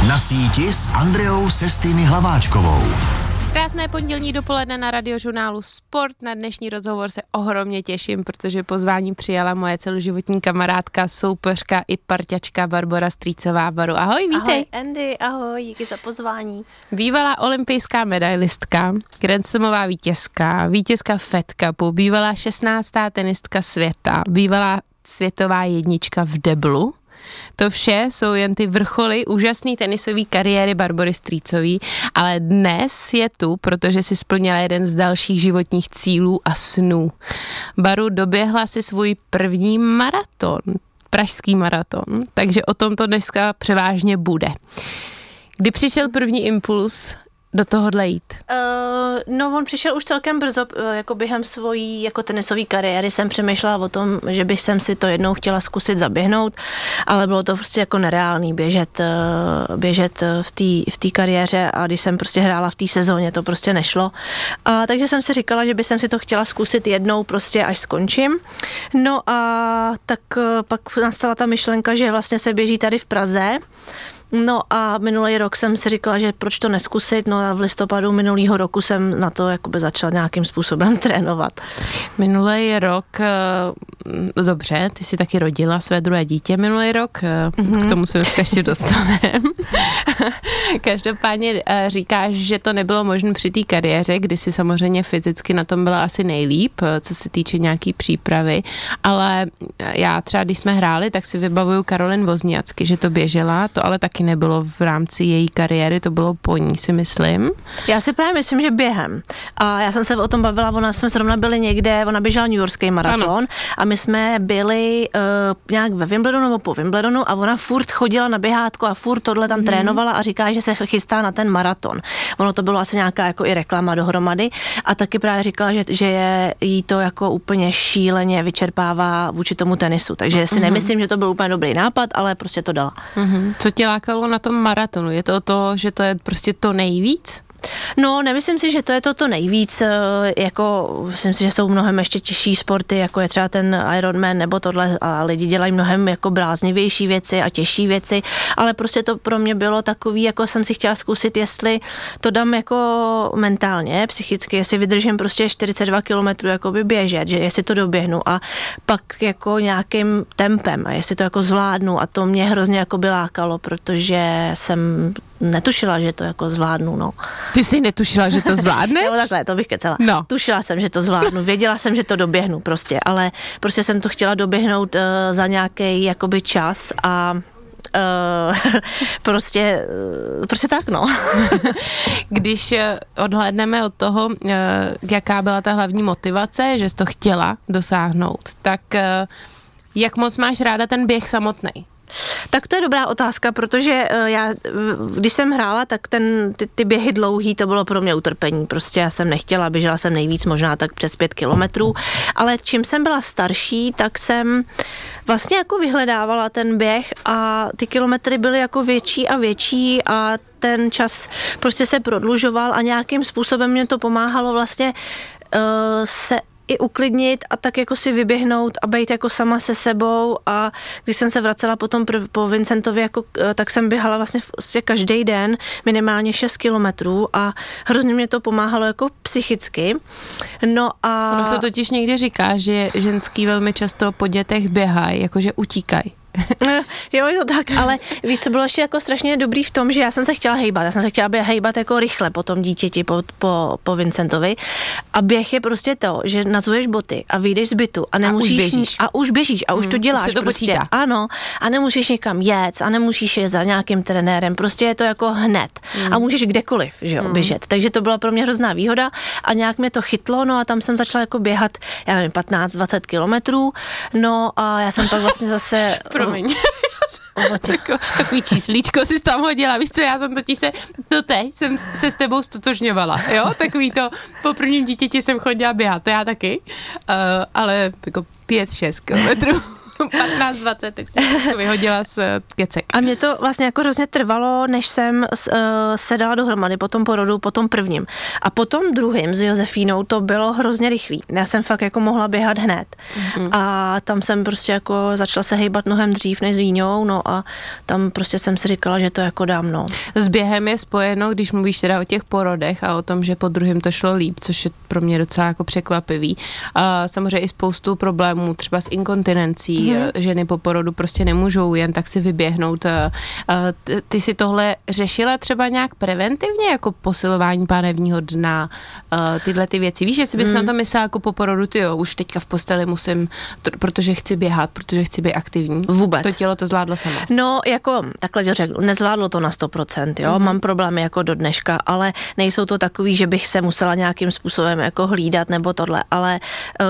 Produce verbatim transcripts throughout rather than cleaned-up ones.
Na síti s Andreou Sestými Hlaváčkovou. Krásné pondělní dopoledne na Radiožurnálu Sport. Na dnešní rozhovor se ohromně těším, protože pozvání přijala moje celoživotní kamarádka, soupeřka i parťačka Barbora Strýcová. Baru, ahoj, vítej. Ahoj Andy, ahoj, díky za pozvání. Bývalá olympijská medailistka, grandslamová vítězka, vítězka Fed Cupu, bývalá šestnáctá tenistka světa, bývalá světová jednička v deblu. To vše jsou jen ty vrcholy úžasné tenisové kariéry Barbory Strýcové, ale dnes je tu, protože si splnila jeden z dalších životních cílů a snů. Baru, doběhla si svůj první maraton, pražský maraton, takže o tom to dneska převážně bude. Kdy přišel první impuls do tohohle jít? Uh, no, on přišel už celkem brzo, uh, jako během svojí jako tenisové kariéry jsem přemýšlela o tom, že bych jsem si to jednou chtěla zkusit zaběhnout, ale bylo to prostě jako nereálný běžet, uh, běžet v té v té kariéře, a když jsem prostě hrála v té sezóně, to prostě nešlo. A takže jsem si říkala, že bych jsem si to chtěla zkusit jednou prostě, až skončím. No a tak uh, pak nastala ta myšlenka, že vlastně se běží tady v Praze. No a minulý rok jsem si říkala, že proč to neskusit, no a v listopadu minulýho roku jsem na to jakoby začala nějakým způsobem trénovat. Minulý rok, dobře, ty jsi taky rodila své druhé dítě minulý rok, mm-hmm. K tomu se dneska ještě dostaneme. Každopádně říkáš, že to nebylo možné při té kariéře, kdy si samozřejmě fyzicky na tom byla asi nejlíp, co se týče nějaký přípravy, ale já třeba, když jsme hráli, tak si vybavuju Karolin Wozniacky, že to běžela, to ale taky nebylo v rámci její kariéry, to bylo po ní, si myslím. Já si právě myslím, že během. A já jsem se o tom bavila, ona jsme zrovna byli někde, ona běžela New Yorkský maraton, ano. A my jsme byli uh, nějak ve Wimbledonu nebo po Wimbledonu a ona furt chodila na běhátko a furt tohle tam mm. trénovala a říká, že se chystá na ten maraton. Ono to bylo asi nějaká jako i reklama dohromady a taky právě říkala, že, že je, jí to jako úplně šíleně vyčerpává vůči tomu tenisu, takže si mm-hmm. nemyslím, že to byl úplně dobrý nápad, ale prostě to dala. Mm-hmm. Co tě lákalo na tom maratonu? Je to to, že to je prostě to nejvíc? No, nemyslím si, že to je to, to nejvíc, jako myslím si, že jsou mnohem ještě těžší sporty, jako je třeba ten Ironman nebo tohle, a lidi dělají mnohem jako bláznivější věci a těžší věci, ale prostě to pro mě bylo takový, jako jsem si chtěla zkusit, jestli to dám jako mentálně, psychicky, jestli vydržím prostě čtyřicet dva kilometrů jakoby běžet, že jestli to doběhnu a pak jako nějakým tempem a jestli to jako zvládnu, a to mě hrozně jako by lákalo, protože jsem netušila, že to jako zvládnu, no. Ty jsi netušila, že to zvládneš? Jo, takhle, to bych kecela. No. Tušila jsem, že to zvládnu, věděla jsem, že to doběhnu prostě, ale prostě jsem to chtěla doběhnout uh, za nějaký jakoby čas a Uh, prostě, uh, prostě tak, no. Když odhlédneme od toho, uh, jaká byla ta hlavní motivace, že jsi to chtěla dosáhnout, tak uh, jak moc máš ráda ten běh samotný? Tak to je dobrá otázka, protože já, když jsem hrála, tak ten, ty, ty běhy dlouhý, to bylo pro mě utrpení. Prostě já jsem nechtěla, běžela jsem nejvíc, možná tak přes pět kilometrů, ale čím jsem byla starší, tak jsem vlastně jako vyhledávala ten běh a ty kilometry byly jako větší a větší a ten čas prostě se prodlužoval a nějakým způsobem mě to pomáhalo vlastně uh, se i uklidnit a tak jako si vyběhnout a být jako sama se sebou, a když jsem se vracela potom prv, po Vincentově, jako, tak jsem běhala vlastně, vlastně každý den minimálně šest kilometrů a hrozně mě to pomáhalo jako psychicky. No a... Ono se totiž někdy říká, že ženský velmi často po dětech běhají, jakože utíkají. Jo, jo, tak, ale víš, co bylo ještě jako strašně dobrý v tom, že já jsem se chtěla hejbat, já jsem se chtěla hejbat jako rychle po tom dítěti, po, po, po Vincentovi, a běh je prostě to, že nazuješ boty a vyjdeš z bytu a nemusíš, a už běžíš a už, běžíš, a už hmm, to děláš, už to prostě, počítá. Ano, a nemusíš někam jet a nemusíš je za nějakým trenérem, prostě je to jako hned hmm. a můžeš kdekoliv, že jo, hmm. běžet, takže to byla pro mě hrozná výhoda a nějak mě to chytlo, no a tam jsem začala jako běhat, já nevím, patnáct dvacet kilometrů, no a já jsem pak vlastně zase... Promiň. Tako, takový číslíčko si tam hodila, víš co, já jsem totiž se, to teď jsem se s tebou stotožňovala, jo, takový to, po prvním dítěti jsem chodila běhat, to já taky, uh, ale jako pět šest kilometrů. patnáct dvacet, teď jsem vyhodila z kecek. A mě to vlastně jako hrozně trvalo, než jsem uh, se dala dohromady po tom porodu, po tom prvním. A po tom druhým s Josefínou to bylo hrozně rychlý. Já jsem fakt jako mohla běhat hned. Mm-hmm. A tam jsem prostě jako začala se hejbat mnohem dřív než s Víňou, no a tam prostě jsem si říkala, že to jako dám, no. S během je spojeno, když mluvíš teda o těch porodech a o tom, že po druhém to šlo líp, což je pro mě docela jako překvapivý. A samozřejmě i spoustu problémů, třeba s inkontinencí, mm-hmm. ženy po porodu prostě nemůžou jen tak si vyběhnout. Ty si tohle řešila třeba nějak preventivně, jako posilování pánevního dna, tyhle ty věci? Víš, jestli bys mm. na to myslela jako po porodu, ty jo, už teďka v posteli musím, to, protože chci běhat, protože chci být aktivní. Vůbec. To tělo to zvládlo samo. No, jako, takhle to řeknu, nezvládlo to na sto procent, jo, mm-hmm. mám problémy jako do dneška, ale nejsou to takový, že bych se musela nějakým způsobem jako hlídat nebo tohle, ale uh,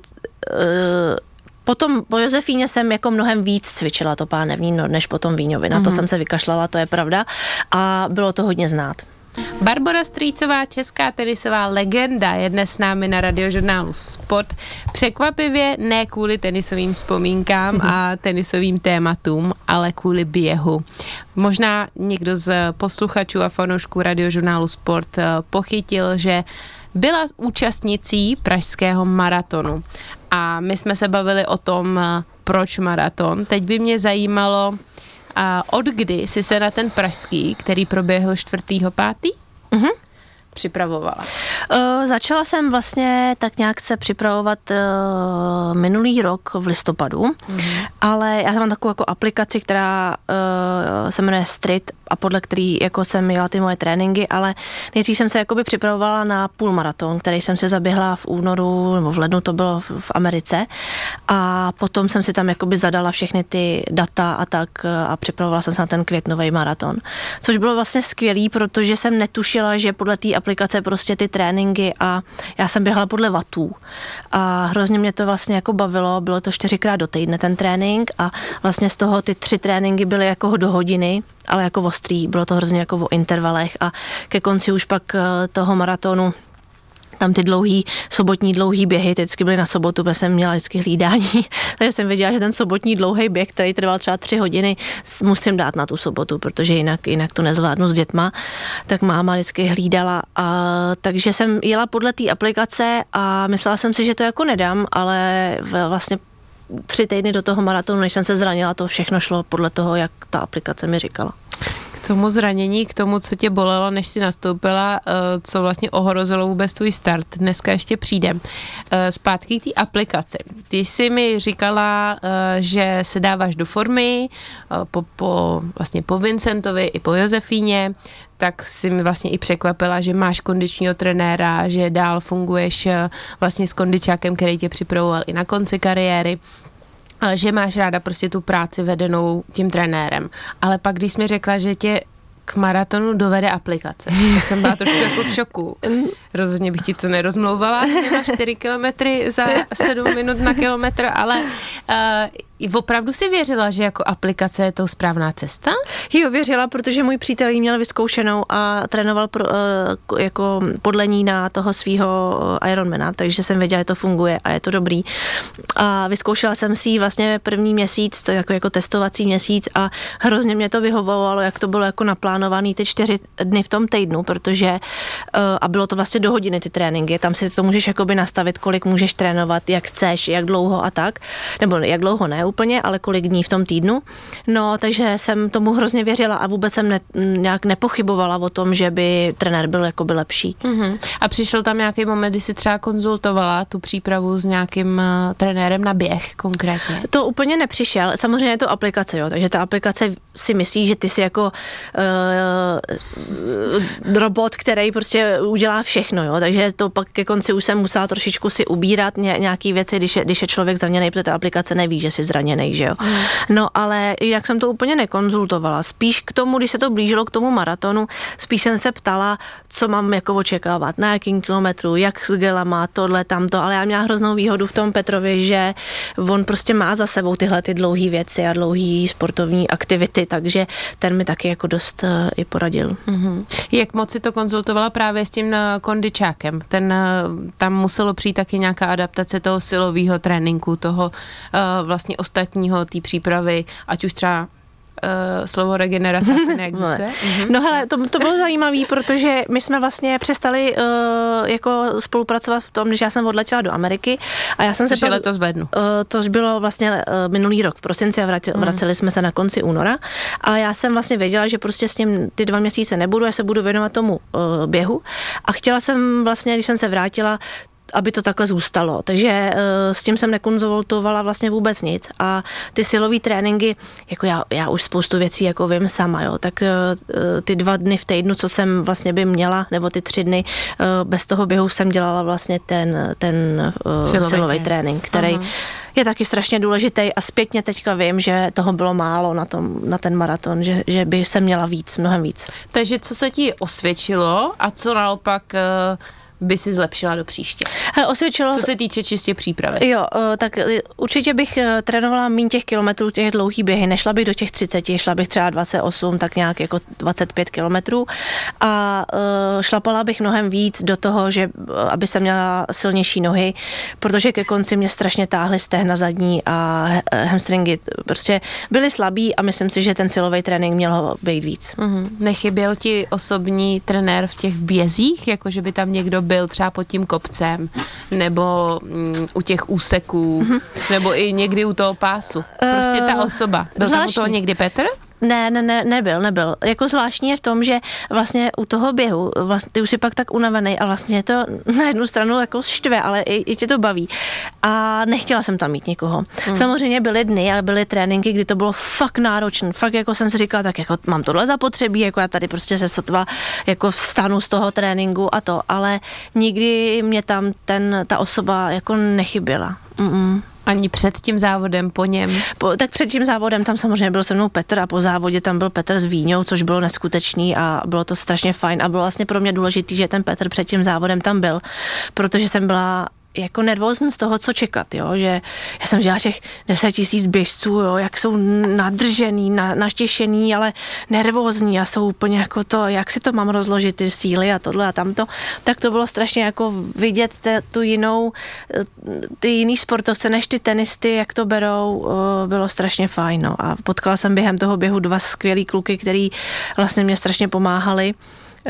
uh, Potom po Josefíně jsem jako mnohem víc cvičila to pánevní, no, než potom Víňovi. Na to mm-hmm. jsem se vykašlala, to je pravda. A bylo to hodně znát. Barbora Strýcová, česká tenisová legenda, je dnes s námi na Radiožurnálu Sport. Překvapivě ne kvůli tenisovým vzpomínkám a tenisovým tématům, ale kvůli běhu. Možná někdo z posluchačů a fanoušků Radiožurnálu Sport pochytil, že byla účastnicí pražského maratonu. A my jsme se bavili o tom, proč maraton. Teď by mě zajímalo, od kdy jsi se na ten pražský, který proběhl čtvrtého pátého Uh-huh. připravovala? Uh, začala jsem vlastně tak nějak se připravovat uh, minulý rok v listopadu, uh-huh. ale já mám takovou jako aplikaci, která uh, se jmenuje Street a podle který jako jsem měla ty moje tréninky, ale nejdřív jsem se jakoby připravovala na půlmaraton, který jsem se zaběhla v únoru, nebo v lednu to bylo v, v Americe a potom jsem si tam jakoby zadala všechny ty data a tak a připravovala jsem se na ten květnový maraton, což bylo vlastně skvělý, protože jsem netušila, že podle té aplikace prostě ty tréninky a já jsem běhala podle vatů a hrozně mě to vlastně jako bavilo, bylo to čtyřikrát do týdne ten trénink a vlastně z toho ty tři tréninky byly jako do hodiny, ale jako ostrý, bylo to hrozně jako o intervalech a ke konci už pak toho maratonu tam ty dlouhý, sobotní dlouhý běhy, vždycky byly na sobotu, protože jsem měla vždycky hlídání, takže jsem věděla, že ten sobotní dlouhý běh, který trval třeba tři hodiny, musím dát na tu sobotu, protože jinak, jinak to nezvládnu s dětma, tak máma vždycky hlídala a takže jsem jela podle té aplikace a myslela jsem si, že to jako nedám, ale vlastně tři týdny do toho maratonu, než jsem se zranila, to všechno šlo podle toho, jak ta aplikace mi říkala. K tomu zranění, k tomu, co tě bolelo, než jsi nastoupila, co vlastně ohrozilo vůbec tvůj start. Dneska ještě přijdem. Zpátky k té aplikaci. Ty jsi mi říkala, že se dáváš do formy po, po, vlastně po Vincentovi i po Josefíně, tak si mi vlastně i překvapila, že máš kondičního trenéra, že dál funguješ vlastně s kondičákem, který tě připravoval i na konci kariéry, že máš ráda prostě tu práci vedenou tím trenérem. Ale pak, když jsi mi řekla, že tě k maratonu dovede aplikace, tak jsem byla trošku jako v šoku. Rozhodně bych ti to nerozmlouvala, že máš čtyři kilometry za sedm minut na kilometr, ale uh, opravdu si věřila, že jako aplikace je tou správná cesta? Jo, věřila, protože můj přítel ji měl vyzkoušenou a trénoval pro, uh, jako podle ní na toho svýho Ironmana, takže jsem věděla, že to funguje a je to dobrý. A vyzkoušela jsem si ji vlastně první měsíc, to jako, jako testovací měsíc a hrozně mě to vyhovovalo, jak to bylo jako naplánovaný ty čtyři dny v tom týdnu, protože uh, a bylo to vlastně do hodiny ty tréninky, tam si to můžeš jakoby nastavit, kolik můžeš trénovat, jak chceš, jak dlouho a tak, nebo jak dlouho ne úplně, ale kolik dní v tom týdnu. No, takže jsem tomu hrozně věřila a vůbec jsem ne, nějak nepochybovala o tom, že by trenér byl jakoby lepší. Uh-huh. A přišel tam nějaký moment, kdy jsi třeba konzultovala tu přípravu s nějakým uh, trenérem na běh konkrétně? To úplně nepřišel. Samozřejmě je to aplikace, jo, takže ta aplikace si myslí, že ty jsi jako uh, robot, který prostě udělá všechno, jo, takže to pak ke konci už jsem musela trošičku si ubírat ně, nějaký věci, když je, když je člověk zraněný, protože ta aplikace neví, že jsi zraněný, že jo. Mm. No, ale jinak jsem to úplně nekonzultovala. Spíš k tomu, když se to blížilo k tomu maratonu, spíš jsem se ptala, co mám jako očekávat, na jakým kilometru, jak s gelama, tohle, tamto, ale já měla hroznou výhodu v tom Petrovi, že on prostě má za sebou tyhle ty dlouhé věci a dlouhé sportovní aktivity, takže ten mi taky jako dost uh, i poradil. Mm-hmm. Jak moc si to konzultovala právě s tím uh, kondičákem? Ten, uh, tam muselo přijít taky nějaká adaptace toho silového tréninku, toho uh, vlastně ostatního, té přípravy, ať už třeba Uh, slovo regenerace asi neexistuje. No, no hele, to, to bylo zajímavé, protože my jsme vlastně přestali uh, jako spolupracovat v tom, že já jsem odletěla do Ameriky a já jsem Což se... je letos v lednu. Uh, to bylo vlastně uh, minulý rok v prosinci a vrati, mm. vraceli jsme se na konci února a já jsem vlastně věděla, že prostě s tím ty dva měsíce nebudu, já se budu věnovat tomu uh, běhu a chtěla jsem vlastně, když jsem se vrátila, aby to takhle zůstalo. Takže uh, s tím jsem nekonzultovala vlastně vůbec nic a ty silový tréninky, jako já, já už spoustu věcí jako vím sama, jo, tak uh, ty dva dny v týdnu, co jsem vlastně by měla, nebo ty tři dny, uh, bez toho běhu jsem dělala vlastně ten, ten uh, silový, silový trénink, který Aha. je taky strašně důležitý a zpětně teďka vím, že toho bylo málo na, tom, na ten maraton, že, že by se měla víc, mnohem víc. Takže co se ti osvědčilo a co naopak uh, by si zlepšila do příště? He, osvědčilo... Co se týče čistě přípravy? Jo, tak určitě bych trénovala méně těch kilometrů, těch dlouhých běhy, nešla bych do těch třicet, šla bych třeba dvacet osm, tak nějak jako dvacet pět kilometrů a uh, šlapala bych mnohem víc do toho, že aby jsem měla silnější nohy, protože ke konci mě strašně táhly stehna zadní a hamstringy prostě byly slabý a myslím si, že ten silový trénink měl být víc. Mm-hmm. Nechyběl ti osobní trenér v těch bězích, jako že by tam někdo byl třeba pod tím kopcem, nebo mm, u těch úseků, mm-hmm. nebo i někdy u toho pásu. Prostě ta osoba. Byl Zvláštní. Tam u toho někdy Petr? Ne, ne, ne, nebyl, nebyl. Jako zvláštní je v tom, že vlastně u toho běhu, vlastně, ty už jsi pak tak unavený a vlastně to na jednu stranu jako štve, ale i, i tě to baví. A nechtěla jsem tam mít někoho. Hmm. Samozřejmě byly dny a byly tréninky, kdy to bylo fakt náročné. Fakt jako jsem si říkala, tak jako mám tohle zapotřebí, jako já tady prostě se sotva jako vstanu z toho tréninku a to, ale nikdy mě tam ten, ta osoba jako nechyběla. Mm-mm. Ani před tím závodem, po něm? Po, tak před tím závodem tam samozřejmě byl se mnou Petr a po závodě tam byl Petr s Víňou, což bylo neskutečný a bylo to strašně fajn a bylo vlastně pro mě důležitý, že ten Petr před tím závodem tam byl, protože jsem byla jako nervózní z toho, co čekat, jo, že já jsem dělala těch deset tisíc běžců, jo, jak jsou nadržený, na, naštěšený, ale nervózní a jsou úplně jako to, jak si to mám rozložit, ty síly a tohle a tamto, tak to bylo strašně jako vidět te, tu jinou, ty jiný sportovce než ty tenisty, jak to berou, bylo strašně fajn, no. A potkala jsem během toho běhu dva skvělý kluky, který vlastně mě strašně pomáhali. Uh,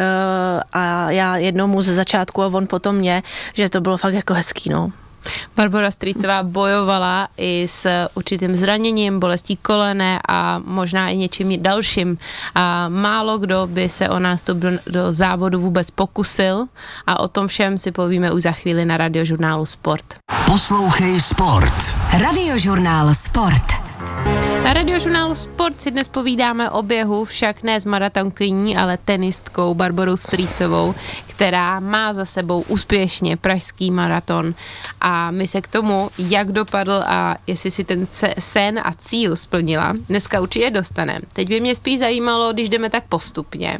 a já jednomu ze začátku a on potom mě, že to bylo fakt jako hezký, no. Barbora Strýcová bojovala i s určitým zraněním, bolestí kolene a možná i něčím dalším. A málo kdo by se o nástup do, do závodu vůbec pokusil a o tom všem si povíme už za chvíli na Radiožurnálu Sport. Poslouchej Sport. Radiožurnál Sport. Na Radiožurnálu Sport si dnes povídáme o běhu, však ne s maratonkyní, ale tenistkou Barborou Strýcovou, která má za sebou úspěšně pražský maraton. A my se k tomu, jak dopadl a jestli si ten sen a cíl splnila, dneska určitě dostaneme. Teď by mě spíš zajímalo, když jdeme tak postupně,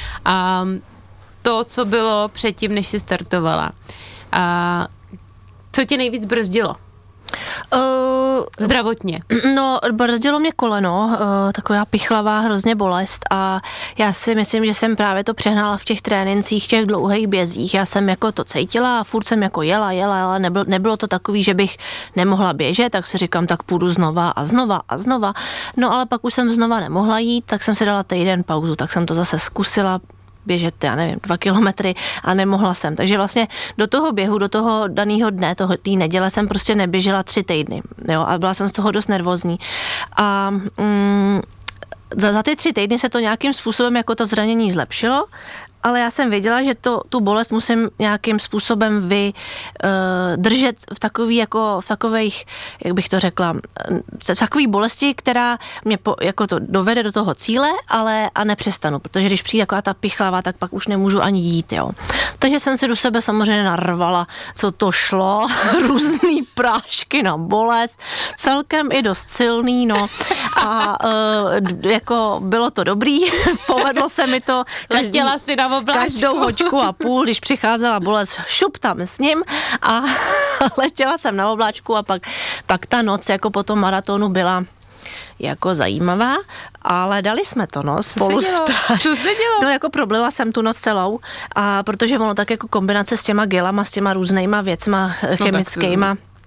a to, co bylo předtím, než si startovala. A co tě nejvíc brzdilo? Uh, Zdravotně. No, brzdilo mě koleno, uh, taková pichlavá hrozně bolest a já si myslím, že jsem právě to přehnala v těch trénincích, těch dlouhých bězích. Já jsem jako to cítila a furt jsem jako jela, jela, ale nebylo, nebylo to takový, že bych nemohla běžet, tak si říkám, tak půjdu znova a znova a znova. No ale pak už jsem znova nemohla jít, tak jsem si dala týden pauzu, tak jsem to zase zkusila běžet, já nevím, dva kilometry a nemohla jsem. Takže vlastně do toho běhu, do toho daného dne, toho té neděle jsem prostě neběžela tři týdny, jo, a byla jsem z toho dost nervózní. A mm, za, za ty tři týdny se to nějakým způsobem jako to zranění zlepšilo, ale já jsem věděla, že to, tu bolest musím nějakým způsobem vy uh, držet v takový jako, v takových, jak bych to řekla, v takový bolesti, která mě po, jako to dovede do toho cíle, ale a nepřestanu, protože když přijde taková ta pichlavá, tak pak už nemůžu ani jít, jo. Takže jsem si do sebe samozřejmě narvala, co to šlo, různý prášky na bolest, celkem i dost silný, no. A uh, jako bylo to dobrý, povedlo se mi to. Letěla si na obláčku. Každou hoďku a půl, když přicházela bolest, šup tam s ním a letěla jsem na obláčku a pak, pak ta noc jako po tom maratonu byla jako zajímavá, ale dali jsme to, no, spolu Co se dělo? Co se dělo? No, jako problila jsem tu noc celou, a protože ono tak jako kombinace s těma gelama, s těma různýma věcma chemickýma,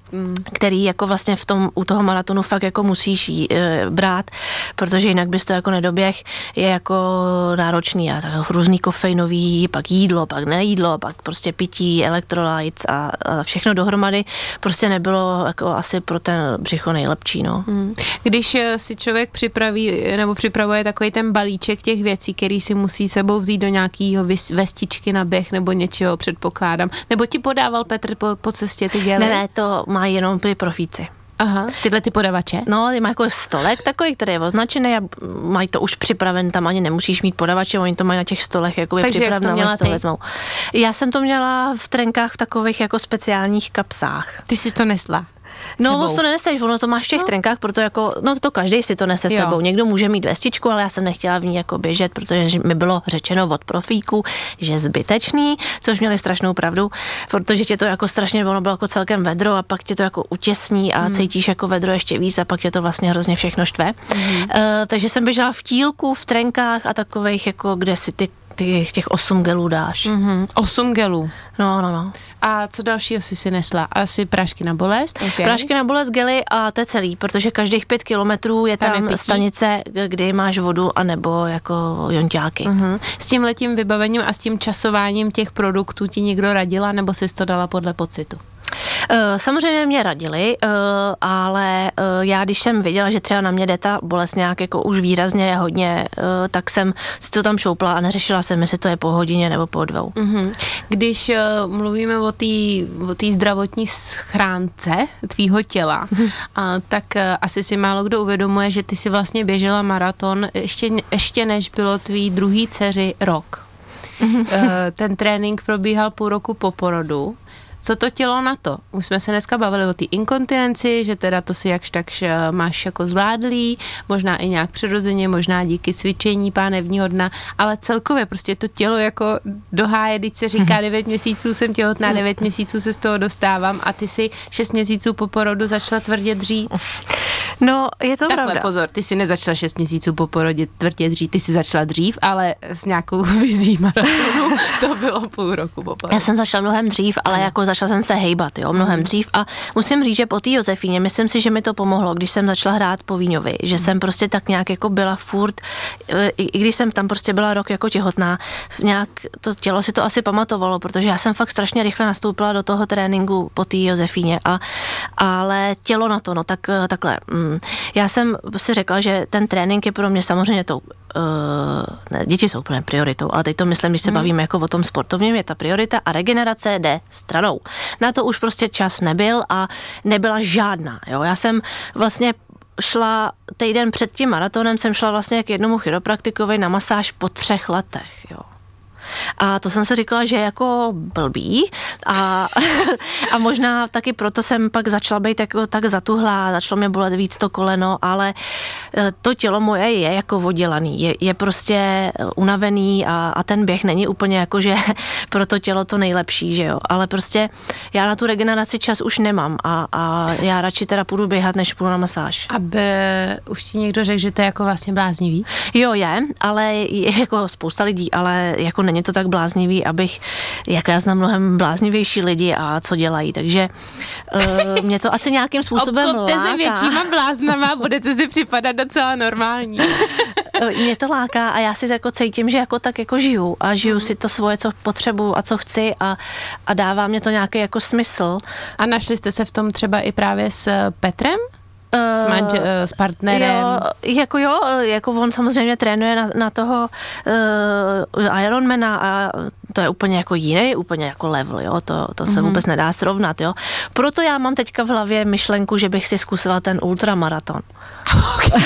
Mm. který jako vlastně v tom, u toho maratonu fakt jako musíš jí, e, brát, protože jinak bys to jako nedoběh, je jako náročný a tak různý kofeinový, pak jídlo, pak nejídlo, pak prostě pití, electrolytes a, a všechno dohromady prostě nebylo jako asi pro ten břicho nejlepší, no. Mm. Když si člověk připraví nebo připravuje takový ten balíček těch věcí, který si musí sebou vzít do nějakého vestičky na běh nebo něčeho, předpokládám, nebo ti podával Petr po, po cestě ty gely? Ne, ne, to má jenom ty profíci. Aha, tyhle ty podavače? No, má jako stolek takový, který je označený a mají to už připraven, tam ani nemusíš mít podavače, oni to mají na těch stolech jako připravené, ale to vezmou. Já jsem to měla v trenkách v takových jako speciálních kapsách. Ty jsi to nesla? No, moc to neneseš, ono to máš v těch no. trenkách, proto jako, no to každý si to nese jo. sebou. Někdo může mít vestičku, ale já jsem nechtěla v ní jako běžet, protože mi bylo řečeno od profíků, že zbytečný, což měli strašnou pravdu, protože tě to jako strašně, ono bylo jako celkem vedro a pak tě to jako utěsní a hmm. cítíš jako vedro ještě víc a pak tě to vlastně hrozně všechno štve. Hmm. Uh, takže jsem běžela v tílku, v trenkách a takových jako, kde si ty Ty, těch osm gelů dáš. Mm-hmm. Osm gelů. No, no, no. A co dalšího jsi si nesla? Asi prášky na bolest? Okay. Prášky na bolest, gely a to je celý, protože každých pět kilometrů je tam, tam je stanice, kdy máš vodu anebo jako jonťáky. Mm-hmm. S tím letím vybavením a s tím časováním těch produktů ti někdo radila, nebo jsi to dala podle pocitu? Samozřejmě mě radili, ale já když jsem viděla, že třeba na mě jde ta bolest nějak jako už výrazně hodně, tak jsem si to tam šoupla a neřešila jsem, jestli to je po hodině nebo po dvou. Mm-hmm. Když mluvíme o té o té zdravotní schránce tvýho těla, mm-hmm. tak asi si málo kdo uvědomuje, že ty si vlastně běžela maraton ještě, ještě než bylo tvý druhý dceři rok. Mm-hmm. Ten trénink probíhal půl roku po porodu. Co to tělo na to? Už jsme se dneska bavili o té inkontinenci, že teda to si jakž tak máš jako zvládlý, možná i nějak přirozeně, možná díky cvičení pánevního dna, ale celkově prostě to tělo jako doháje, když se říká devět měsíců jsem těhotná, devět měsíců se z toho dostávám a ty si šest měsíců po porodu začala tvrdě dřít. No, je to Takhle, pravda. pozor, ty si nezačala šest měsíců po porodě tvrdě dřít, ty si začala dřív, ale s nějakou vizí maratonu to bylo půl roku po porodu. Já jsem začala mnohem dřív, ale jako začala jsem se hejbat, jo, mnohem dřív a musím říct, že po té Josefíně, myslím si, že mi to pomohlo, když jsem začala hrát po Víňovi, že jsem prostě tak nějak jako byla furt, i, i když jsem tam prostě byla rok jako těhotná, nějak to tělo si to asi pamatovalo, protože já jsem fakt strašně rychle nastoupila do toho tréninku po té Josefíně a, ale tělo na to, no tak takhle, mm, já jsem si řekla, že ten trénink je pro mě samozřejmě tou, uh, ne, děti jsou pro mě prioritou, ale teď to myslím, když se hmm. bavíme jako o tom sportovním, je ta priorita a regenerace jde stranou. Na to už prostě čas nebyl a nebyla žádná, jo. Já jsem vlastně šla týden před tím maratonem, jsem šla vlastně k jednomu chiropraktikovi na masáž po třech letech, jo. A to jsem si říkala, že je jako blbý a, a možná taky proto jsem pak začala být jako tak zatuhlá, začalo mě bolet víc to koleno, ale to tělo moje je jako oddělaný, je, je prostě unavený a, a ten běh není úplně jako, že pro to tělo to nejlepší, že jo, ale prostě já na tu regeneraci čas už nemám a, a já radši teda půjdu běhat, než půjdu na masáž. Aby už ti někdo řekl, že to je jako vlastně bláznivý? Jo, je, ale je jako spousta lidí, ale jako není to tak bláznivý, abych, jako já znám mnohem bláznivější lidi a co dělají, takže uh, mě to asi nějakým způsobem Obklopte láká. se většíma bláznama, budete si připadat docela normální. Mě to láká a já si jako cítím, že jako tak jako žiju a žiju mm. si to svoje, co potřebuju a co chci a, a dává mě to nějaký jako smysl. A našli jste se v tom třeba i právě s Petrem? S, manž- s partnerem? Jo, jako jo, jako on samozřejmě trénuje na, na toho uh, Ironmana a to je úplně jako jiný, úplně jako level, jo, to, to se mm-hmm. vůbec nedá srovnat, jo. Proto já mám teďka v hlavě myšlenku, že bych si zkusila ten ultramaraton. Okay.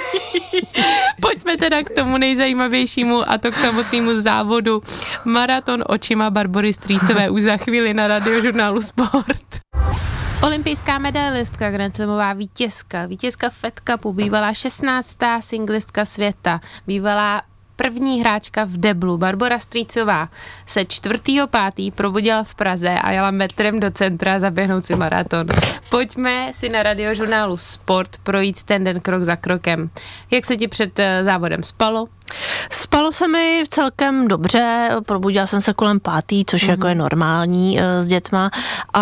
Pojďme teda k tomu nejzajímavějšímu a to k samotnému závodu. Maraton očima Barbory Strýcové už za chvíli na Radiožurnálu Sport. Olympijská medailistka, grandslamová vítězka, vítězka Fed Cupu, bývalá šestnáctá singlistka světa, bývalá první hráčka v deblu. Barbora Strýcová se čtvrtého pátého probudila v Praze a jela metrem do centra zaběhnout si maraton. Pojďme si na Radiožurnálu Sport projít ten den krok za krokem. Jak se ti před závodem spalo? Spalo se mi celkem dobře, probudila jsem se kolem pátý, což mm-hmm. jako je normální e, s dětma,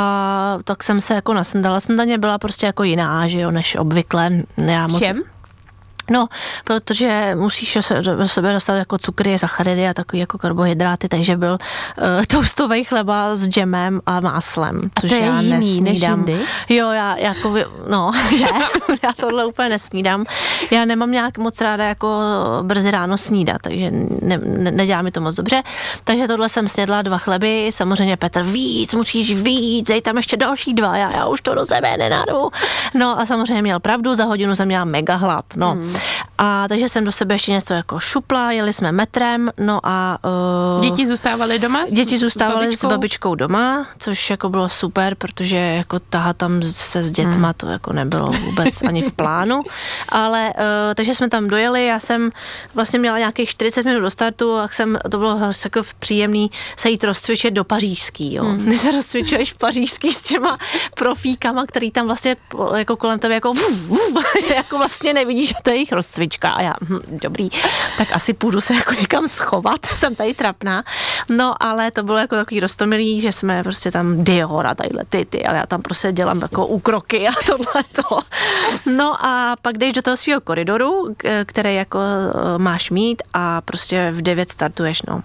a tak jsem se jako nasndala. Snídaně byla prostě jako jiná, že jo, než obvykle. Já musím... Čem? No, protože musíš se do sebe dostat jako cukry, sacharidy a takový jako karbohydráty, takže byl uh, toastový chleba s džemem a máslem, a což to je já jiný nesnídám. Než jo, já jako, no, že, já tohle úplně nesnídám. Já nemám nějak moc ráda jako brzy ráno snídat, takže ne, ne, nedělá mi to moc dobře. Takže tohle jsem snědla dva chleby, samozřejmě Petr, víc, musíš víc, dej tam ještě další dva, já, já už to do sebe nenadu. No a samozřejmě měl pravdu, za hodinu jsem měla mega hlad, no. Hmm. A takže jsem do sebe ještě něco jako šupla, jeli jsme metrem, no a... Uh, děti zůstávaly doma? Děti zůstávaly s, s babičkou doma, což jako bylo super, protože jako tahat tam se s dětma, hmm. to jako nebylo vůbec ani v plánu, ale uh, takže jsme tam dojeli, já jsem vlastně měla nějakých čtyřicet minut do startu a jsem, to bylo jako příjemný se jít rozcvičit do pařížský, jo. Hmm. Když se rozcvičuješ v pařížský s těma profíkama, který tam vlastně jako kolem tebe jako jako vlastně nevidíš, že to je jejich rozcvička a já, hm, dobrý, tak asi půjdu se jako někam schovat, jsem tady trapná. No, ale to bylo jako takový roztomilý, že jsme prostě tam Dior a tadyhle ty, ty, ale já tam prostě dělám jako úkroky a tohleto. No a pak jdeš do toho svého koridoru, který jako máš mít a prostě v devět startuješ, no.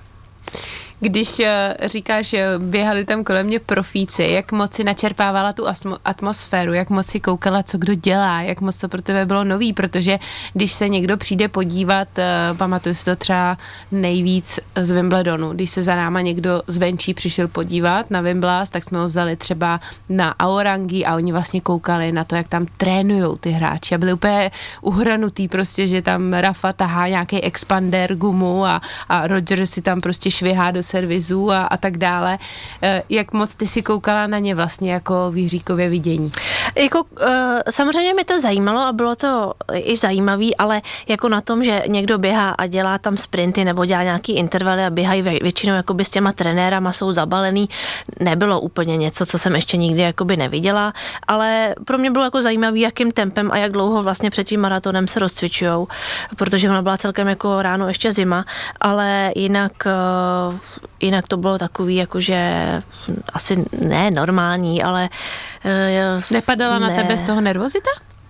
Když uh, říkáš, že běhali tam kolem mě profíci, jak moc si načerpávala tu atmosféru, jak moc si koukala, co kdo dělá, jak moc to pro tebe bylo nový, protože když se někdo přijde podívat, uh, pamatuju si to třeba nejvíc z Wimbledonu, když se za náma někdo zvenčí přišel podívat na Wimbledon, tak jsme ho vzali třeba na Aorangi a oni vlastně koukali na to, jak tam trénujou ty hráči a byli úplně uhranutý prostě, že tam Rafa tahá nějaký expander gumu a, a Roger si tam prostě švihá do servizů a, a tak dále. Jak moc ty si koukala na ně vlastně jako v Jiříkově vidění? Jako, uh, samozřejmě mi to zajímalo a bylo to i zajímavý, ale jako na tom, že někdo běhá a dělá tam sprinty nebo dělá nějaký intervaly a běhají většinou jakoby s těma trenérama, jsou zabalený, nebylo úplně něco, co jsem ještě nikdy jakoby neviděla, ale pro mě bylo jako zajímavý, jakým tempem a jak dlouho vlastně před tím maratonem se rozcvičujou, protože ona byla celkem jako ráno ještě zima, ale jinak uh, jinak to bylo takový jakože asi ne normální, ale uh, nepadala ne. na tebe z toho nervozita?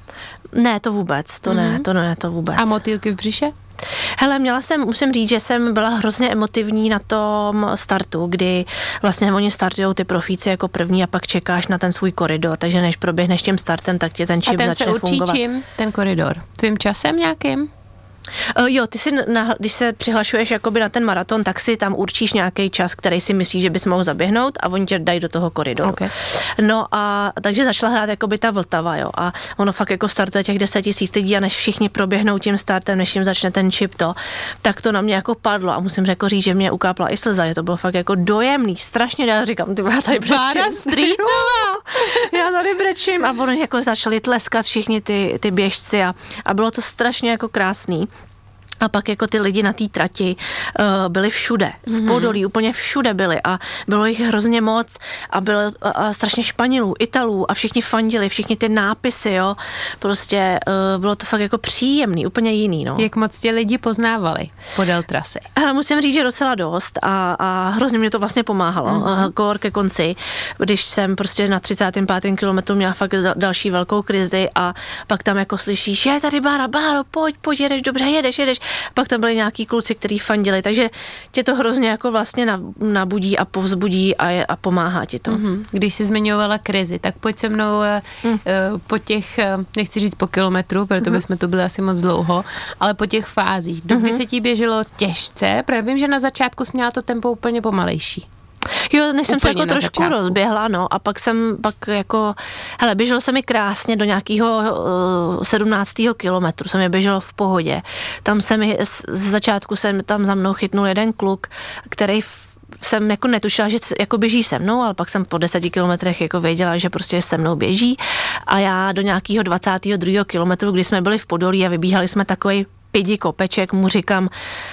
Ne, to vůbec, to mm-hmm. ne, to ne, to vůbec. A motýlky v břiše? Hele, měla jsem, musím říct, že jsem byla hrozně emotivní na tom startu, kdy vlastně oni startujou ty profíci jako první a pak čekáš na ten svůj koridor, takže než proběhneš tím startem, tak ti ten čip začne fungovat. A ten se určí čím, ten koridor? Tvým časem nějakým? Uh, jo, ty si, na, když se přihlašuješ jakoby na ten maraton, tak si tam určíš nějaký čas, který si myslíš, že bys mohl zaběhnout a oni tě dají do toho koridoru. Okay. No a takže začala hrát jakoby ta Vltava, jo, a ono fakt jako startuje těch deset tisíc lidí a než všichni proběhnou tím startem, než jim začne ten čip to, tak to na mě jako padlo a musím jako říct, že mě ukápla i slza, že to bylo fakt jako dojemný, strašně, já říkám, ty já tady brečím. Bára Strýcová! Já tady brečím a oni jako začali tleskat všichni ty, ty běžci a, a bylo to strašně jako krásný. A pak jako ty lidi na té trati uh, byli všude, v Podolí, mm-hmm. úplně všude byli a bylo jich hrozně moc a bylo a, a strašně Španělů, Italů a všichni fandili, všichni ty nápisy, jo, prostě uh, bylo to fakt jako příjemný, úplně jiný, no. Jak moc tě lidi poznávali podél trasy? Uh, musím říct, že docela dost a, a hrozně mě to vlastně pomáhalo, mm-hmm. uh, kor ke konci, když jsem prostě na třicátém pátém kilometru měla fakt další velkou krizi a pak tam jako slyšíš, je tady Bára, Báro, pojď, pojď, jedeš, dobře, jedeš, jedeš. Pak tam byli nějaký kluci, kteří fandili, takže tě to hrozně jako vlastně nabudí a povzbudí a, je, a pomáhá ti to. Mm-hmm. Když jsi zmiňovala krizi, tak pojď se mnou mm. uh, po těch, nechci říct po kilometru, protože mm-hmm. bychom tu byli asi moc dlouho, ale po těch fázích. Dokdy mm-hmm. se ti běželo těžce, protože vím, že na začátku jsi měla to tempo úplně pomalejší. Jo, než jsem se jako trošku začátku. rozběhla, no, a pak jsem, pak jako, hele, běželo se mi krásně do nějakého uh, sedmnáctého kilometru, se mi běželo v pohodě. Tam se mi, z, z začátku jsem tam za mnou chytnul jeden kluk, který jsem jako netušila, že jako běží se mnou, ale pak jsem po deseti kilometrech jako věděla, že prostě se mnou běží a já do nějakého dvacátého druhého kilometru, kdy jsme byli v Podolí a vybíhali jsme takovej pidi kopeček, mu říkám,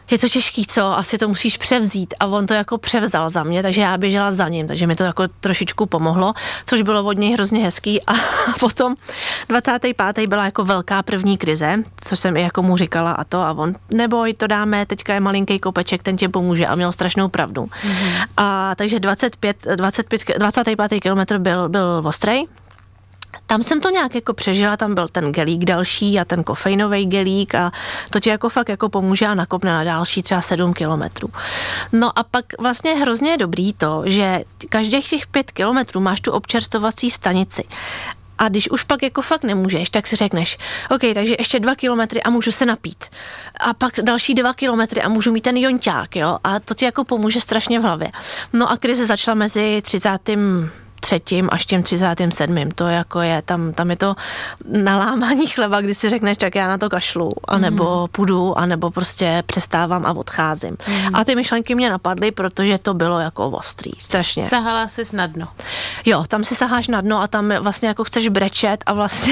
je to těžký, co? Asi to musíš převzít a on to jako převzal za mě, takže já běžela za ním, takže mi to jako trošičku pomohlo, což bylo od něj hrozně hezký a potom dvacátého pátého byla jako velká první krize, což jsem i jako mu říkala a to a on, neboj, to dáme, teďka je malinký kopeček, ten tě pomůže a měl strašnou pravdu. Mm-hmm. A takže dvacet pět, dvacet pět, dvacátý pátý kilometr byl, byl ostrej. Tam jsem to nějak jako přežila, tam byl ten gelík další a ten kofeinový gelík a to ti jako fakt jako pomůže a nakopne na další třeba sedm kilometrů. No a pak vlastně hrozně je dobrý to, že každých těch pět kilometrů máš tu občerstvovací stanici. A když už pak jako fakt nemůžeš, tak si řekneš, OK, takže ještě dva kilometry a můžu se napít. A pak další dva kilometry a můžu mít ten jonťák, jo. A to ti jako pomůže strašně v hlavě. No a krize začala mezi třicátým třetím až tím třicátým sedmým To jako je, tam, tam je to nalámání chleba, kdy si řekneš, tak já na to kašlu, anebo mm. půjdu, anebo prostě přestávám a odcházím. Mm. A ty myšlenky mě napadly, protože to bylo jako ostrý, strašně. Sahala jsi na dno. Jo, tam si saháš na dno a tam vlastně jako chceš brečet a vlastně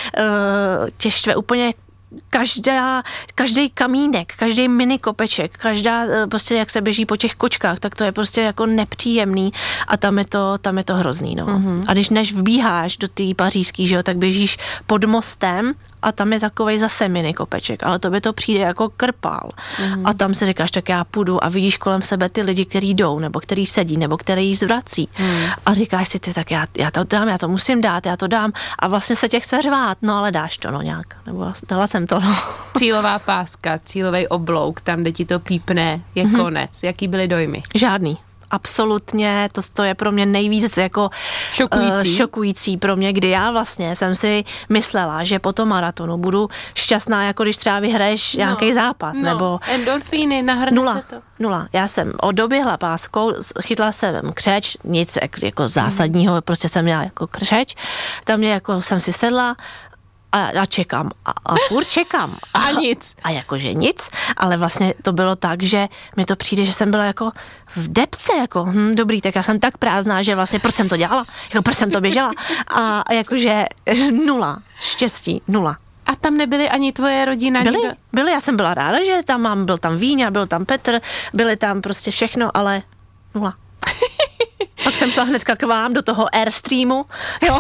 uh, tě štve úplně každá, každý kamínek, každý mini kopeček, každá prostě jak se běží po těch kočkách, tak to je prostě jako nepříjemný a tam je to, tam je to hrozný, no. Mm-hmm. A když než vbíháš do té pařížský, že jo, tak běžíš pod mostem a tam je takovej zase mini kopeček, ale to by to přijde jako krpál. Mm-hmm. A tam si říkáš, tak já půjdu a vidíš kolem sebe ty lidi, kteří jdou, nebo který sedí, nebo který zvrací. Mm. A říkáš si ty, tak já, já to dám, já to musím dát, já to dám a vlastně se tě chce řvát, no ale dáš to, no nějak. Nebo dala jsem to, no. Cílová páska, cílový oblouk, tam, kde ti to pípne, je mm-hmm. konec. Jaký byly dojmy? Žádný. Absolutně, to, to je pro mě nejvíc jako šokující. Uh, šokující pro mě, kdy já vlastně jsem si myslela, že po tom maratonu budu šťastná, jako když třeba vyhraješ no, nějaký zápas, no, nebo endorfíny, nahrne nula, se to. Nula. Já jsem odoběhla páskou, chytla jsem křeč, nic jako zásadního, mm. prostě jsem měla jako křeč, tam mě jako jsem si sedla a, a čekám a, a furt čekám. A, a nic. A jakože nic, ale vlastně to bylo tak, že mi to přijde, že jsem byla jako v depce, jako hm, dobrý, tak já jsem tak prázdná, že vlastně proč jsem to dělala, jako proč jsem to běžela a, a jakože nula, štěstí, nula. A tam nebyly ani tvoje rodina? Byly, nikdo? byly, já jsem byla ráda, že tam mám, byl tam Víňa, byl tam Petr, byly tam prostě všechno, ale nula. Pak jsem šla hnedka k vám do toho Airstreamu, jo.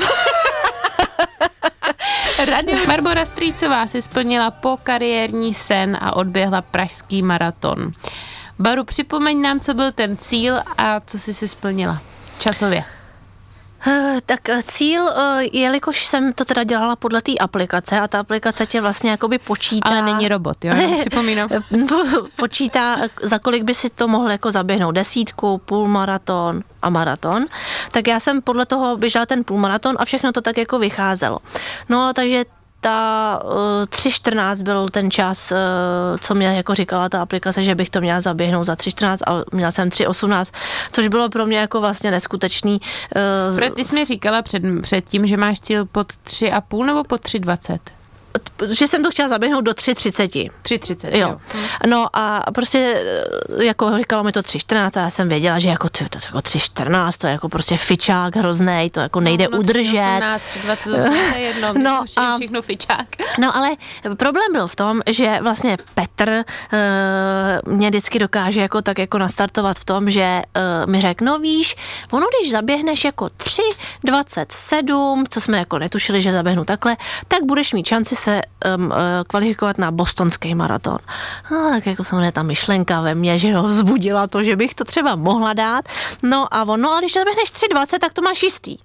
Radio Barbora Strýcová si splnila po kariérní sen a odběhla pražský maraton. Baru, připomeň nám, co byl ten cíl a co jsi si splnila časově. Uh, tak cíl, uh, jelikož jsem to teda dělala podle té aplikace a ta aplikace tě vlastně jakoby počítá. Ale není robot, jo? Připomínám. Počítá, za kolik by si to mohl jako zaběhnout, desítku, půlmaraton a maraton. Tak já jsem podle toho běžela ten půlmaraton a všechno to tak jako vycházelo. No, takže ta uh, tři čtrnáct byl ten čas, uh, co mě jako říkala ta aplikace, že bych to měla zaběhnout za tři čtrnáct a měla jsem tři osmnáct, což bylo pro mě jako vlastně neskutečný. Uh, Pro ty jsi mi říkala před, před tím, že máš cíl pod tři a půl nebo pod tři dvacet? Že jsem to chtěla zaběhnout do tři třicet. tři třicet, jo. jo. No a prostě jako říkalo mi to tři čtrnáct a já jsem věděla, že jako, to, to jako tři čtrnáct, to je jako prostě fičák hroznej, to jako nejde no, udržet. tři osmnáct, tři dvacet osm, to je jedno, no, a, všechno fičák. No ale problém byl v tom, že vlastně Petr uh, mě vždycky dokáže jako tak jako nastartovat v tom, že uh, mi řekl, no víš, ono když zaběhneš jako tři dvacet sedm, co jsme jako netušili, že zaběhnu takhle, tak budeš mít šanci se um, uh, kvalifikovat na bostonský maraton. No tak jako samozřejmě ta myšlenka ve mně, že ho vzbudila to, že bych to třeba mohla dát. No a ono, a když zaběhneš tři dvacet, tak to máš jistý.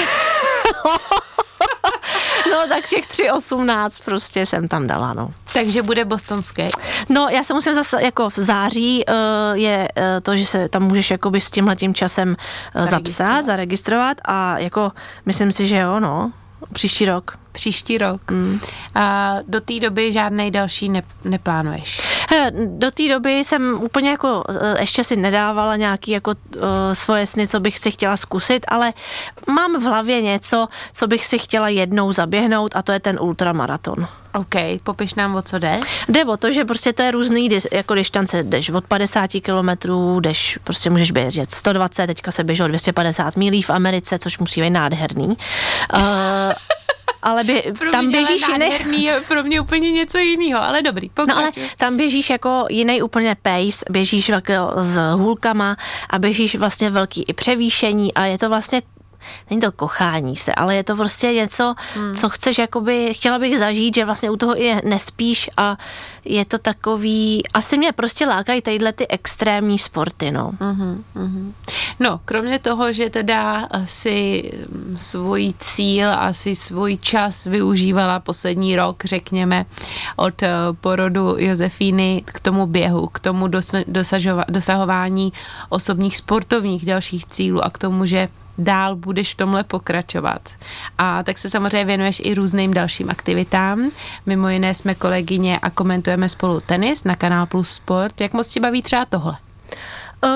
No tak těch tři osmnáct prostě jsem tam dala, no. Takže bude bostonský. No já se musím zase, jako v září uh, je uh, to, že se tam můžeš jakoby s tímhletím časem uh, zapsat, zaregistrovat a jako myslím si, že jo, no, příští rok. Příští rok. Mm. A do té doby žádnej další ne, neplánuješ? He, do té doby jsem úplně jako ještě si nedávala nějaký jako uh, svoje sny, co bych si chtěla zkusit, ale mám v hlavě něco, co bych si chtěla jednou zaběhnout a to je ten ultramaraton. OK, popiš nám, o co jde? Jde o to, že prostě to je různý, jako distance, jdeš od padesát kilometrů, jdeš, prostě můžeš běžet sto dvacet, teďka se běželo dvě stě padesát mílí v Americe, což musí být nádherný. Uh, ale bě, tam běžíš jiný. Je pro mě úplně něco jiného, ale dobrý, pokračuj. No ale tam běžíš jako jiný úplně pace, běžíš jako s hůlkama a běžíš vlastně velký i převýšení a je to vlastně není to kochání se, ale je to prostě něco, hmm. co chceš, jakoby, chtěla bych zažít, že vlastně u toho i nespíš a je to takový, asi mě prostě lákají tadyhle ty extrémní sporty, no. Mm-hmm, mm-hmm. No, kromě toho, že teda si svůj cíl, asi svůj čas využívala poslední rok, řekněme, od porodu Josefíny k tomu běhu, k tomu dosažova- dosahování osobních sportovních dalších cílů a k tomu, že dál budeš v tomhle pokračovat. A tak se samozřejmě věnuješ i různým dalším aktivitám. Mimo jiné jsme kolegyně a komentujeme spolu tenis na Kanál Plus Sport. Jak moc ti baví třeba tohle? Uh...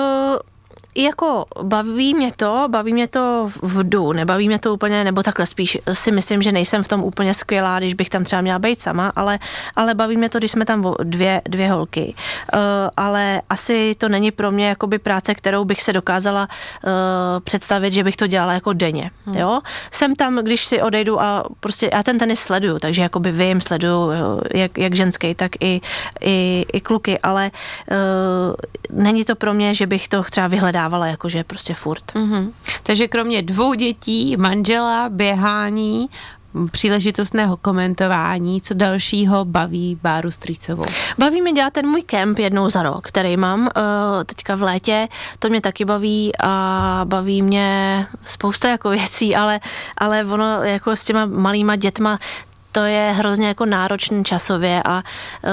Jako baví mě to, baví mě to v dů, nebaví mě to úplně, nebo takhle spíš si myslím, že nejsem v tom úplně skvělá, když bych tam třeba měla být sama, ale, ale baví mě to, když jsme tam dvě, dvě holky. Uh, ale asi to není pro mě jakoby práce, kterou bych se dokázala uh, představit, že bych to dělala jako denně, hmm. jo. Jsem tam, když si odejdu a prostě já ten tenis sleduju, takže jakoby vím, sleduju jak, jak ženský, tak i, i, i kluky, ale uh, není to pro mě, že bych to třeba vyhledávala jakože prostě furt. Mm-hmm. Takže kromě dvou dětí, manžela, běhání, příležitostného komentování, co dalšího baví Báru Strýcovou? Baví mě dělat ten můj kemp jednou za rok, který mám uh, teďka v létě, to mě taky baví a baví mě spousta jako věcí, ale, ale ono jako s těma malýma dětma to je hrozně jako náročný časově a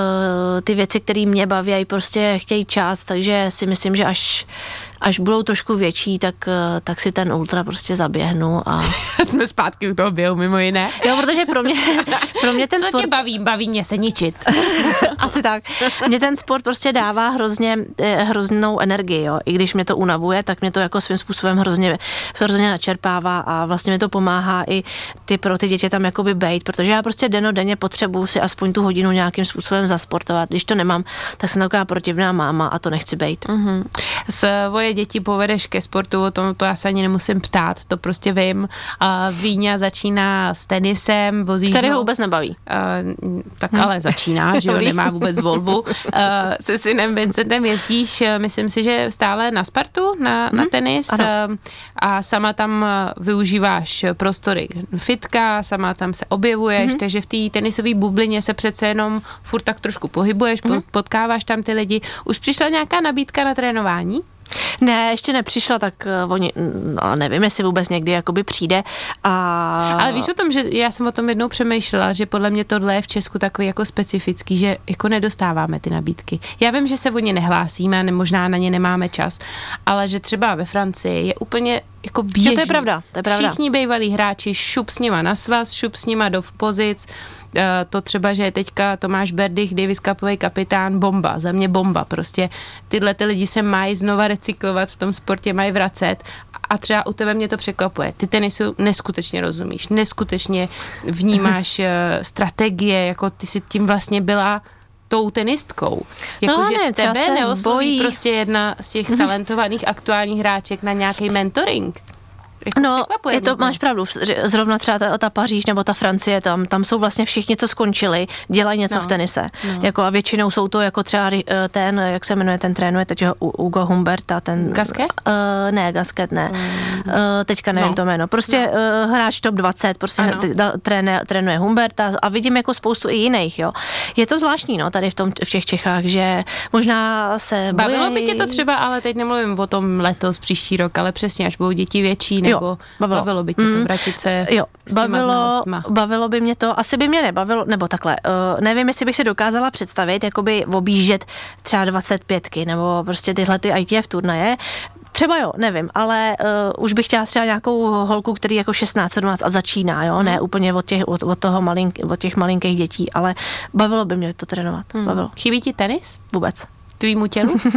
uh, ty věci, které mě baví, prostě chtějí čas, takže si myslím, že až až budou trošku větší, tak, tak si ten ultra prostě zaběhnu a... Jsme zpátky u toho běhu, mimo jiné. Jo, protože pro mě, pro mě ten Co sport... tě baví? Baví mě se ničit. Asi tak. Mě ten sport prostě dává hrozně, hroznou energii, jo. I když mě to unavuje, tak mě to jako svým způsobem hrozně, hrozně načerpává a vlastně mi to pomáhá i ty pro ty děti tam jakoby bejt, protože já prostě dennodenně potřebuji si aspoň tu hodinu nějakým způsobem zasportovat. Když to nemám, tak jsem taková protivná máma a to nechci bejt. Mm-hmm. Svoje děti povedeš ke sportu, o tom to já se ani nemusím ptát, to prostě vím. A Víňa začíná s tenisem, vozíš který ho, ho vůbec nebaví. Uh, tak hm. ale začíná, že jo, nemá vůbec volbu. Uh, se synem Vincentem jezdíš, myslím si, že stále na Spartu, na, hm. na tenis uh, a sama tam využíváš prostory fitka, sama tam se objevuješ, hm. takže v té tenisové bublině se přece jenom furt tak trošku pohybuješ, hm. potkáváš tam ty lidi. Už přišla nějaká nabídka na trénování? Ne, ještě nepřišla, tak uh, oni, no, nevím, jestli vůbec někdy jakoby přijde. A... Ale víš o tom, že já jsem o tom jednou přemýšlela, že podle mě tohle je v Česku takový jako specifický, že jako nedostáváme ty nabídky. Já vím, že se o ně nehlásíme a možná na ně nemáme čas, ale že třeba ve Francii je úplně jako běžný. Jo, to je pravda, to je pravda. Všichni bývalí hráči šup s nima na svaz, šup s nima do pozic. To třeba, že je teďka Tomáš Berdych, Davis Cupový kapitán, bomba, za mě bomba, prostě tyhle ty lidi se mají znova recyklovat v tom sportě, mají vracet a třeba u tebe mě to překvapuje. Ty tenisu neskutečně rozumíš, neskutečně vnímáš strategie, jako ty si tím vlastně byla tou tenistkou. Jako, no, že ne, tebe neosloví bojí. prostě jedna z těch talentovaných aktuálních hráček na nějaký mentoring. Jako no, je to, máš pravdu, zrovna třeba ta, ta Paříž nebo ta Francie, tam, tam jsou vlastně všichni, co skončili, dělají něco no. v tenise. No. Jako a většinou jsou to jako třeba ten, jak se jmenuje, ten trénuje teď Hugo Humberta, ten... Gasquet? Uh, ne, Gasquet ne. Mm. Uh, teďka nevím no. to jméno. Prostě no. uh, hráč top dvacet, prostě trénuje, trénuje Humberta a vidím jako spoustu i jiných, jo. Je to zvláštní, no, tady v, tom, v těch Čechách, že možná se bojí... Bavilo by tě to třeba, ale teď nemluvím o tom letos, příští rok, ale přesně, až budou děti větší, nebo jo, bavilo. bavilo by tě to vrátit se jo, s těma bavilo, znalostma. Bavilo by mě to, asi by mě nebavilo, nebo takhle, uh, nevím, jestli bych si dokázala představit, jakoby objíždět třeba dvacet pětky, nebo prostě tyhle ty I T F turnaje. Třeba jo, nevím, ale uh, už bych chtěla třeba nějakou holku, který jako šestnáct sedmnáct a začíná, jo, hmm. ne úplně od těch, od, od toho malink, od těch malinkých dětí, ale bavilo by mě to trénovat, hmm. bavilo. Chybí ti tenis? Vůbec. Tvýmu tělu? uh,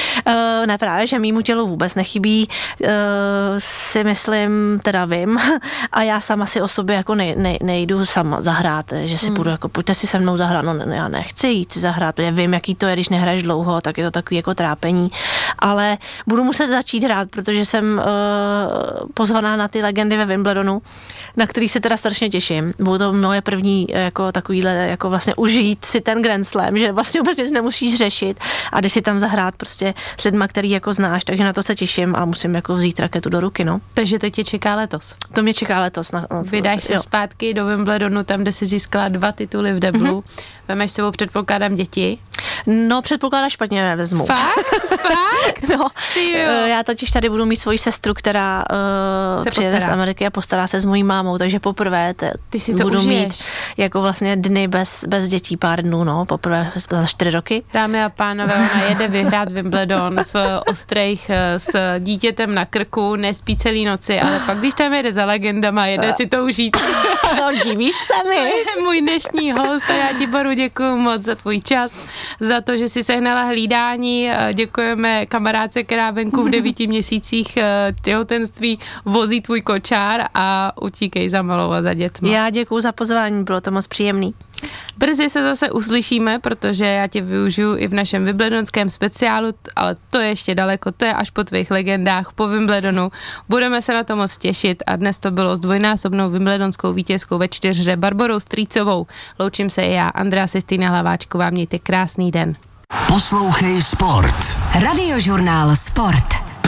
ne právě, že mýmu tělu vůbec nechybí, uh, si myslím, teda vím, a já sama si o sobě jako nej, nej, nejdu sama zahrát, že si hmm. půjdu jako, pojďte si se mnou zahrát, no já nechci jít si zahrát, protože vím, jaký to je, když nehraješ dlouho, tak je to takový jako trápení ale budu muset začít hrát, protože jsem uh, pozvaná na ty legendy ve Wimbledonu, na který se teda strašně těším. Bylo to moje první jako takovýhle, jako vlastně užít si ten Grand Slam, že vlastně vůbec nic nemusíš řešit a jdeš si tam zahrát prostě s lidma, který jako znáš, takže na to se těším a musím jako vzít raketu do ruky, no. Takže to tě čeká letos. To mě čeká letos. Na, na Vydáš se jo. zpátky do Wimbledonu, tam, kde jsi získala dva tituly v deblu. Mm-hmm. Vemeš sebou, předpokládám, děti. No, předpokládám, špatně nevezmu. Fakt? Fakt? No, Ty jo. já totiž tady budu mít svoji sestru, která uh, se přijede postará. z Ameriky a postará se s mojí mámou, takže poprvé te, Ty si to budu užiješ. mít jako vlastně dny bez, bez dětí pár dnů, no, poprvé za čtyři roky. Dámy a pánové, ona jede vyhrát Wimbledon v Ostrejch s dítětem na krku, nespí celý noci, ale pak, když tam jede za legendama, jede si to užít. No, divíš se mi. Můj dnešní host a já ti, Boru, děkuji moc za tvůj čas, za to, že jsi sehnala hlídání. Děkujeme kamarádce, která venku v devíti měsících těhotenství vozí tvůj kočár a utíkej za malou a za dětma. Já děkuju za pozvání, bylo to moc příjemný. Brzy se zase uslyšíme, protože já tě využiju i v našem wimbledonském speciálu, ale to je ještě daleko, to je až po tvých legendách, po Wimbledonu. Budeme se na to moc těšit a dnes to bylo s dvojnásobnou wimbledonskou vítězkou ve čtyřhře Barborou Strýcovou. Loučím se i já, Andrea Sestýna Hlaváčková, mějte krásný den. Poslouchej Sport. Radiožurnál Sport.